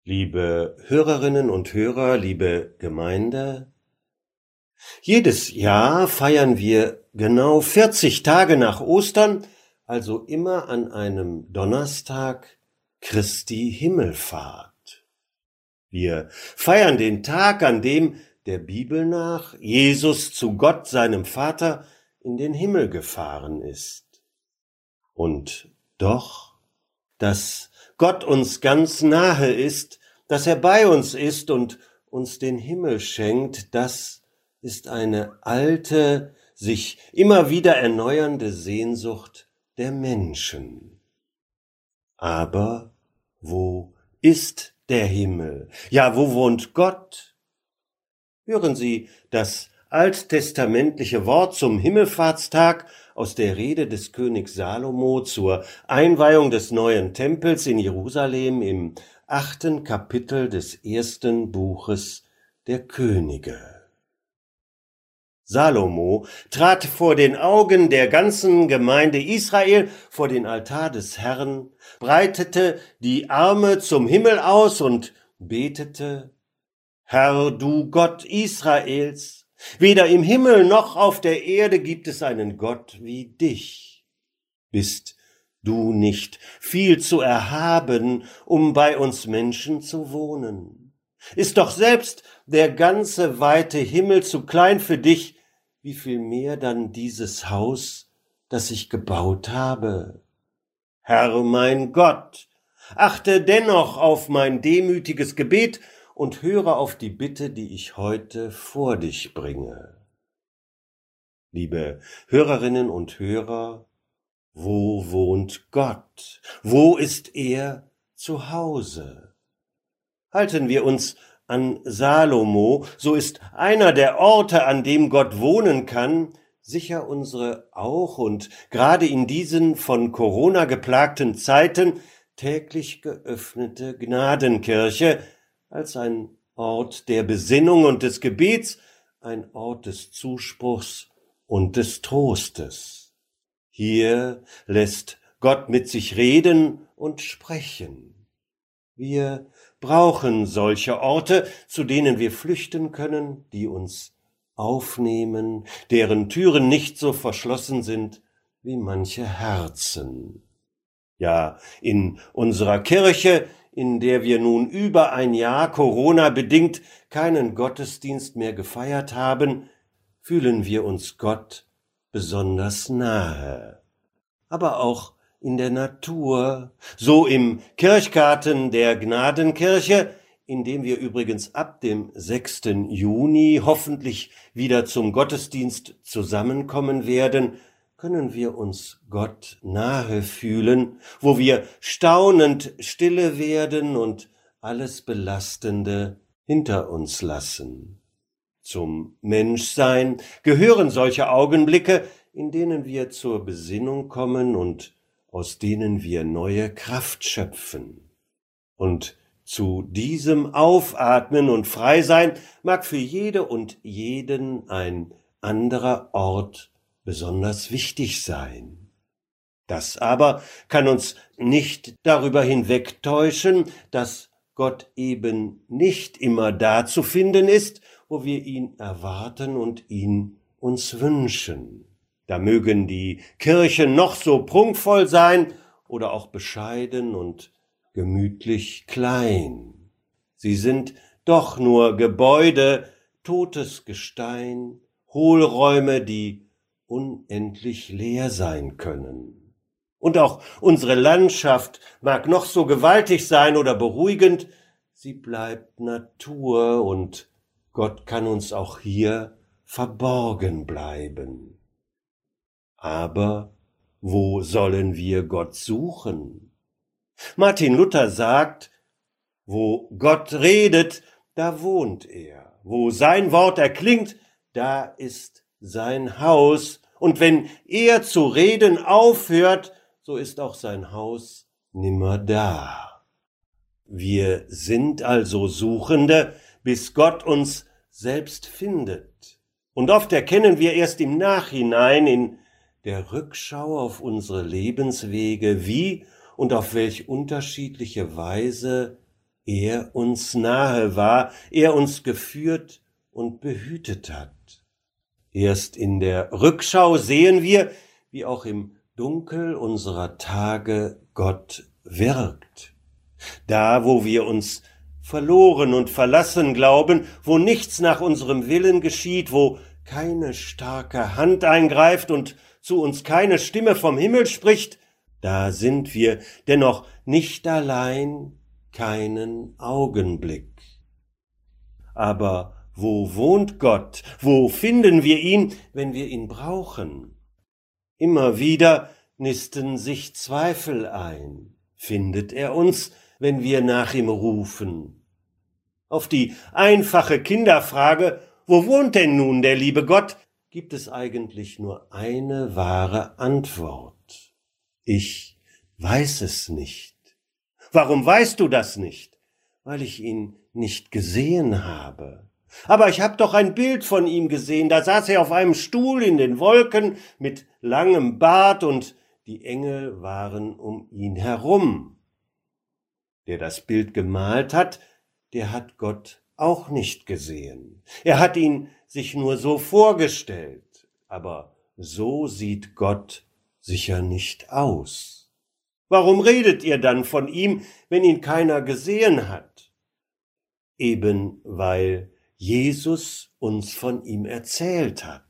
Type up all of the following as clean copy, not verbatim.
Liebe Hörerinnen und Hörer, liebe Gemeinde, jedes Jahr feiern wir genau 40 Tage nach Ostern, also immer an einem Donnerstag, Christi Himmelfahrt. Wir feiern den Tag, an dem der Bibel nach Jesus zu Gott, seinem Vater, in den Himmel gefahren ist. Und doch, dass Gott uns ganz nahe ist, dass er bei uns ist und uns den Himmel schenkt, das ist eine alte, sich immer wieder erneuernde Sehnsucht der Menschen. Aber wo ist der Himmel? Ja, wo wohnt Gott? Hören Sie das alttestamentliche Wort zum Himmelfahrtstag aus der Rede des Königs Salomo zur Einweihung des neuen Tempels in Jerusalem im 8. Kapitel des 1. Buches der Könige. Salomo trat vor den Augen der ganzen Gemeinde Israel vor den Altar des Herrn, breitete die Arme zum Himmel aus und betete: Herr, du Gott Israels, weder im Himmel noch auf der Erde gibt es einen Gott wie dich. Bist du nicht viel zu erhaben, um bei uns Menschen zu wohnen? Ist doch selbst der ganze weite Himmel zu klein für dich, wie viel mehr dann dieses Haus, das ich gebaut habe? Herr mein Gott, achte dennoch auf mein demütiges Gebet und höre auf die Bitte, die ich heute vor dich bringe. Liebe Hörerinnen und Hörer, wo wohnt Gott? Wo ist er zu Hause? Halten wir uns an Salomo, so ist einer der Orte, an dem Gott wohnen kann, sicher unsere auch und gerade in diesen von Corona geplagten Zeiten täglich geöffnete Gnadenkirche, als ein Ort der Besinnung und des Gebets, ein Ort des Zuspruchs und des Trostes. Hier lässt Gott mit sich reden und sprechen. Wir brauchen solche Orte, zu denen wir flüchten können, die uns aufnehmen, deren Türen nicht so verschlossen sind wie manche Herzen. Ja, in unserer Kirche, in der wir nun über ein Jahr Corona-bedingt keinen Gottesdienst mehr gefeiert haben, fühlen wir uns Gott besonders nahe. Aber auch in der Natur, so im Kirchgarten der Gnadenkirche, in dem wir übrigens ab dem 6. Juni hoffentlich wieder zum Gottesdienst zusammenkommen werden, können wir uns Gott nahe fühlen, wo wir staunend stille werden und alles Belastende hinter uns lassen. Zum Menschsein gehören solche Augenblicke, in denen wir zur Besinnung kommen und aus denen wir neue Kraft schöpfen. Und zu diesem Aufatmen und Freisein mag für jede und jeden ein anderer Ort besonders wichtig sein. Das aber kann uns nicht darüber hinwegtäuschen, dass Gott eben nicht immer da zu finden ist, wo wir ihn erwarten und ihn uns wünschen. Da mögen die Kirchen noch so prunkvoll sein oder auch bescheiden und gemütlich klein. Sie sind doch nur Gebäude, totes Gestein, Hohlräume, die unendlich leer sein können. Und auch unsere Landschaft mag noch so gewaltig sein oder beruhigend, sie bleibt Natur und Gott kann uns auch hier verborgen bleiben. Aber wo sollen wir Gott suchen? Martin Luther sagt, wo Gott redet, da wohnt er. Wo sein Wort erklingt, da ist sein Haus. Und wenn er zu reden aufhört, so ist auch sein Haus nimmer da. Wir sind also Suchende, bis Gott uns selbst findet. Und oft erkennen wir erst im Nachhinein in der Rückschau auf unsere Lebenswege, wie und auf welch unterschiedliche Weise er uns nahe war, er uns geführt und behütet hat. Erst in der Rückschau sehen wir, wie auch im Dunkel unserer Tage Gott wirkt. Da, wo wir uns verloren und verlassen glauben, wo nichts nach unserem Willen geschieht, wo keine starke Hand eingreift und zu uns keine Stimme vom Himmel spricht, da sind wir dennoch nicht allein, keinen Augenblick. Aber wo wohnt Gott? Wo finden wir ihn, wenn wir ihn brauchen? Immer wieder nisten sich Zweifel ein. Findet er uns, wenn wir nach ihm rufen? Auf die einfache Kinderfrage, wo wohnt denn nun der liebe Gott, gibt es eigentlich nur eine wahre Antwort. Ich weiß es nicht. Warum weißt du das nicht? Weil ich ihn nicht gesehen habe. Aber ich habe doch ein Bild von ihm gesehen, da saß er auf einem Stuhl in den Wolken mit langem Bart und die Engel waren um ihn herum. Der das Bild gemalt hat, der hat Gott auch nicht gesehen. Er hat ihn sich nur so vorgestellt, aber so sieht Gott sicher nicht aus. Warum redet ihr dann von ihm, wenn ihn keiner gesehen hat? Eben weil Jesus uns von ihm erzählt hat.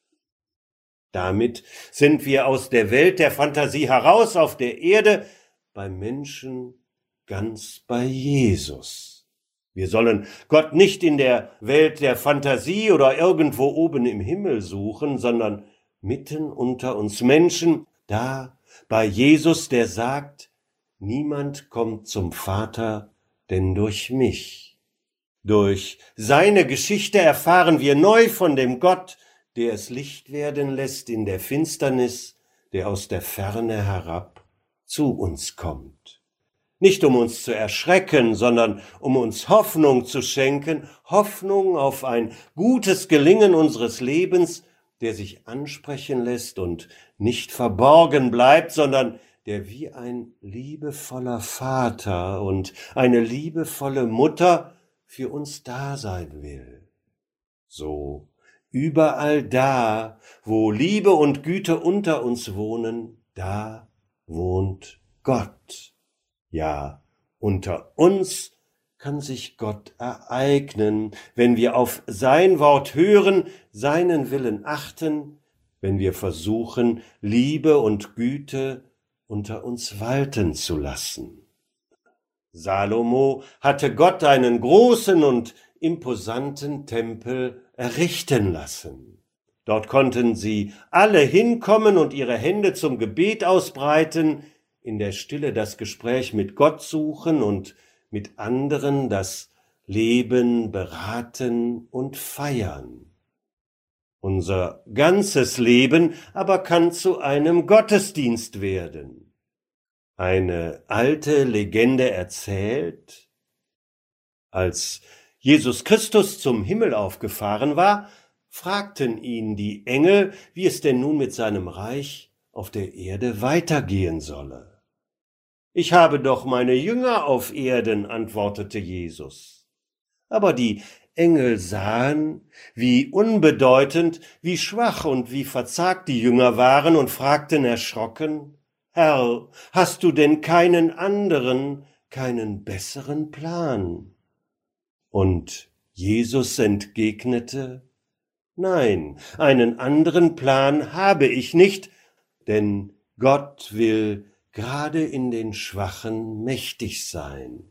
Damit sind wir aus der Welt der Fantasie heraus auf der Erde, beim Menschen ganz bei Jesus. Wir sollen Gott nicht in der Welt der Fantasie oder irgendwo oben im Himmel suchen, sondern mitten unter uns Menschen, da bei Jesus, der sagt, niemand kommt zum Vater, denn durch mich. Durch seine Geschichte erfahren wir neu von dem Gott, der es Licht werden lässt in der Finsternis, der aus der Ferne herab zu uns kommt. Nicht um uns zu erschrecken, sondern um uns Hoffnung zu schenken, Hoffnung auf ein gutes Gelingen unseres Lebens, der sich ansprechen lässt und nicht verborgen bleibt, sondern der wie ein liebevoller Vater und eine liebevolle Mutter für uns da sein will. So überall da, wo Liebe und Güte unter uns wohnen, da wohnt Gott. Ja, unter uns kann sich Gott ereignen, wenn wir auf sein Wort hören, seinen Willen achten, wenn wir versuchen, Liebe und Güte unter uns walten zu lassen. Salomo hatte Gott einen großen und imposanten Tempel errichten lassen. Dort konnten sie alle hinkommen und ihre Hände zum Gebet ausbreiten, in der Stille das Gespräch mit Gott suchen und mit anderen das Leben beraten und feiern. Unser ganzes Leben aber kann zu einem Gottesdienst werden. Eine alte Legende erzählt, als Jesus Christus zum Himmel aufgefahren war, fragten ihn die Engel, wie es denn nun mit seinem Reich auf der Erde weitergehen solle. Ich habe doch meine Jünger auf Erden, antwortete Jesus. Aber die Engel sahen, wie unbedeutend, wie schwach und wie verzagt die Jünger waren und fragten erschrocken, Herr, hast du denn keinen anderen, keinen besseren Plan? Und Jesus entgegnete, nein, einen anderen Plan habe ich nicht, denn Gott will gerade in den Schwachen mächtig sein.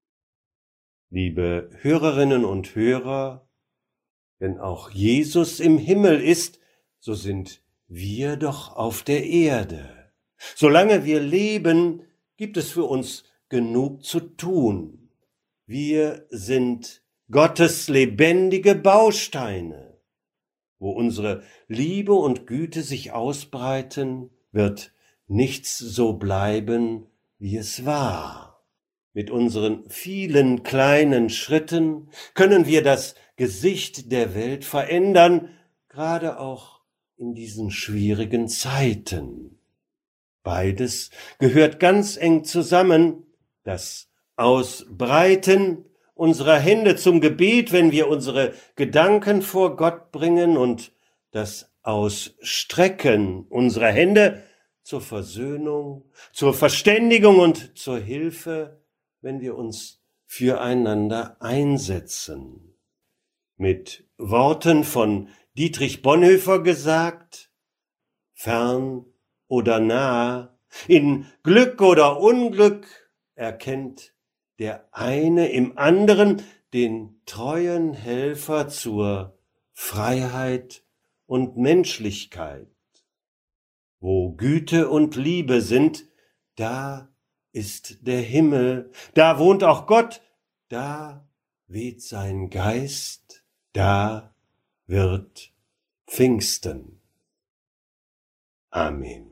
Liebe Hörerinnen und Hörer, wenn auch Jesus im Himmel ist, so sind wir doch auf der Erde. Solange wir leben, gibt es für uns genug zu tun. Wir sind Gottes lebendige Bausteine. Wo unsere Liebe und Güte sich ausbreiten, wird nichts so bleiben, wie es war. Mit unseren vielen kleinen Schritten können wir das Gesicht der Welt verändern, gerade auch in diesen schwierigen Zeiten. Beides gehört ganz eng zusammen, das Ausbreiten unserer Hände zum Gebet, wenn wir unsere Gedanken vor Gott bringen, und das Ausstrecken unserer Hände zur Versöhnung, zur Verständigung und zur Hilfe, wenn wir uns füreinander einsetzen. Mit Worten von Dietrich Bonhoeffer gesagt: Fern oder nah, in Glück oder Unglück erkennt der eine im anderen den treuen Helfer zur Freiheit und Menschlichkeit. Wo Güte und Liebe sind, da ist der Himmel, da wohnt auch Gott, da weht sein Geist, da wird Pfingsten. Amen.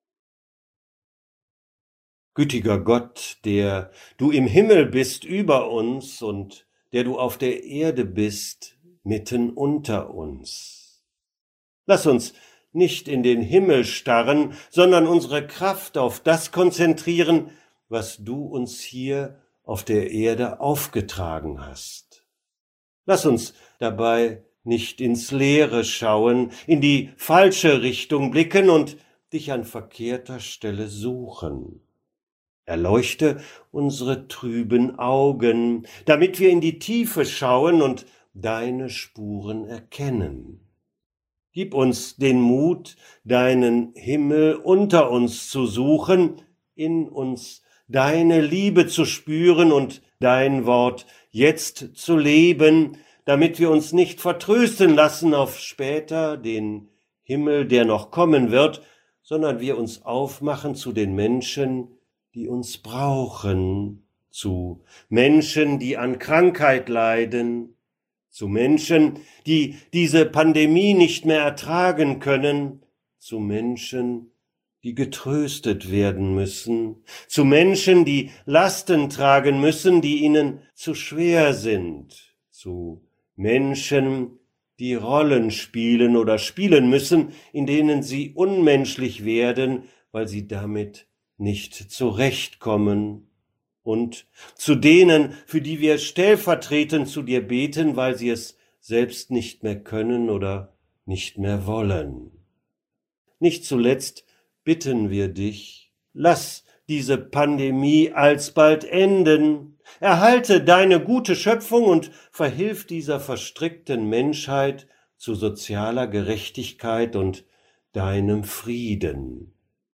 Gütiger Gott, der du im Himmel bist über uns und der du auf der Erde bist, mitten unter uns. Lass uns nicht in den Himmel starren, sondern unsere Kraft auf das konzentrieren, was du uns hier auf der Erde aufgetragen hast. Lass uns dabei nicht ins Leere schauen, in die falsche Richtung blicken und dich an verkehrter Stelle suchen. Erleuchte unsere trüben Augen, damit wir in die Tiefe schauen und deine Spuren erkennen. Gib uns den Mut, deinen Himmel unter uns zu suchen, in uns deine Liebe zu spüren und dein Wort jetzt zu leben, damit wir uns nicht vertrösten lassen auf später den Himmel, der noch kommen wird, sondern wir uns aufmachen zu den Menschen, die uns brauchen, zu Menschen, die an Krankheit leiden, zu Menschen, die diese Pandemie nicht mehr ertragen können, zu Menschen, die getröstet werden müssen, zu Menschen, die Lasten tragen müssen, die ihnen zu schwer sind, zu Menschen, die Rollen spielen oder spielen müssen, in denen sie unmenschlich werden, weil sie damit nicht zurechtkommen, und zu denen, für die wir stellvertretend zu dir beten, weil sie es selbst nicht mehr können oder nicht mehr wollen. Nicht zuletzt bitten wir dich, lass diese Pandemie alsbald enden, erhalte deine gute Schöpfung und verhilf dieser verstrickten Menschheit zu sozialer Gerechtigkeit und deinem Frieden.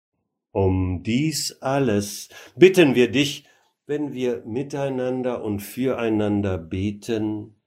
Um dies alles bitten wir dich, wenn wir miteinander und füreinander beten: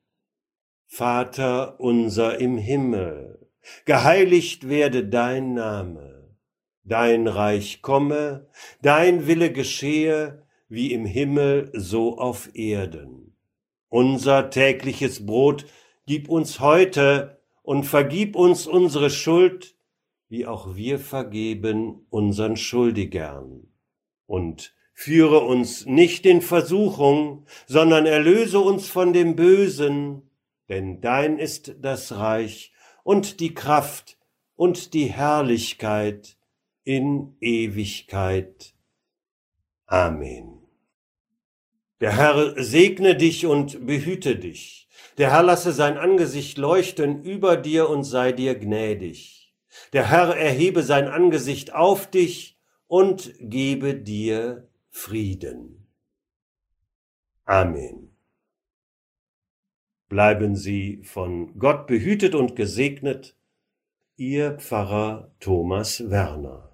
Vater unser im Himmel, geheiligt werde dein Name, dein Reich komme, dein Wille geschehe, wie im Himmel so auf Erden. Unser tägliches Brot gib uns heute und vergib uns unsere Schuld, wie auch wir vergeben unseren Schuldigern. Und führe uns nicht in Versuchung, sondern erlöse uns von dem Bösen, denn dein ist das Reich und die Kraft und die Herrlichkeit in Ewigkeit. Amen. Der Herr segne dich und behüte dich. Der Herr lasse sein Angesicht leuchten über dir und sei dir gnädig. Der Herr erhebe sein Angesicht auf dich und gebe dir Frieden. Amen. Bleiben Sie von Gott behütet und gesegnet, Ihr Pfarrer Thomas Werner.